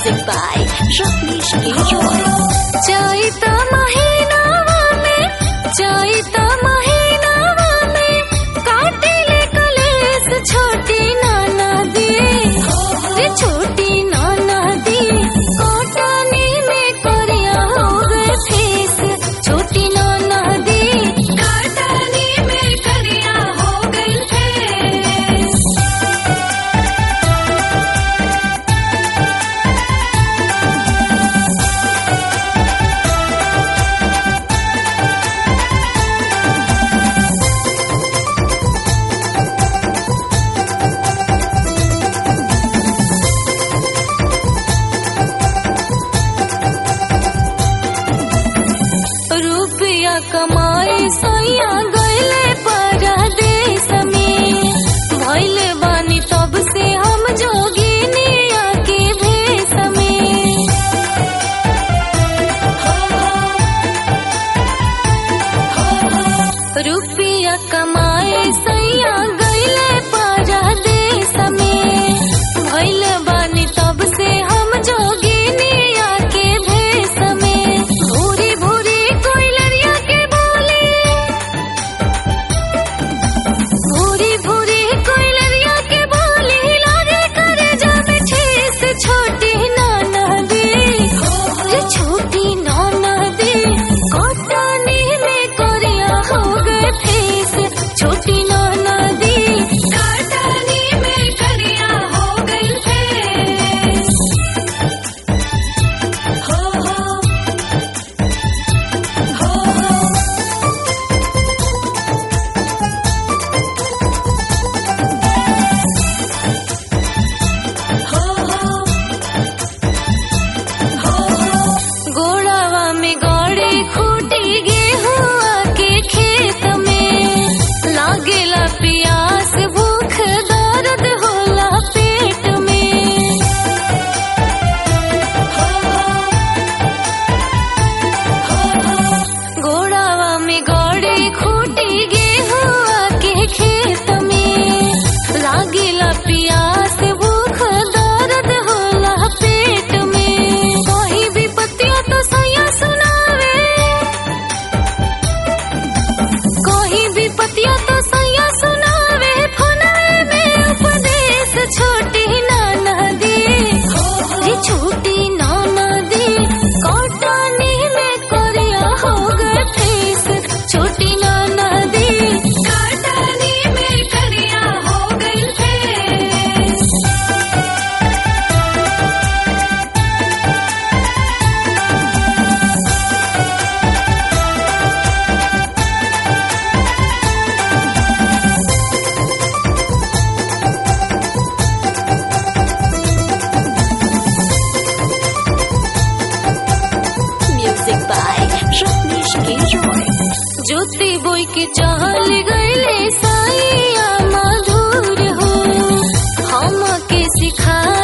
Music by Rajneesh Giroy. चैता महीनावा में चैता महीनावा में काटिले कलेस छोटी नाना दी रे छोटी नाना दी कोटानी में कोरिया हो गए फेस छोटी नाना दी कोटानी में कोरिया हो गए फेस। रुपया कमाए सैया गईले परदेस में भइले बानी तब से हम जोगिनिया के भेष में। रुपया कमाए सैया गईले परदेस में भइले बानी तब से हम जोगिनिया के भेष में। भूरी भूरी कोयलरिया के बोले भूरी भूरी कोयलरिया के बोले लागे करे जामे ठेस छोटी नाना दी रे छोटी नाना दी कोटानी में कोरिया हो गए फेस छोटी नाना दी कोटानी में कोरिया हो गए फेस। हो हो गोड़ावा में गौड़े खूटी गेहुआ के खेत में लागेला प्यास भूख दर्द होला पेट में। गोड़ावा में गौड़े खूटी गेहुआ के खेत में लागेला प्यास भूख दर्द होला पेट में। कहीं भी पतिया तो सैया सुनावे कहीं भी पतिया तो सैया सुनावे फोनवे में उपदेश छोटी नाना दी रे छोटी नाना दी कोटानी में कोरिया हो गए फेस छोटी नाना दी कोटानी में कोरिया हो गए फेस। Music by Rajneesh Giroy. ज्योति बोई के चहल गईले सैया मधुर हो हम के सिखा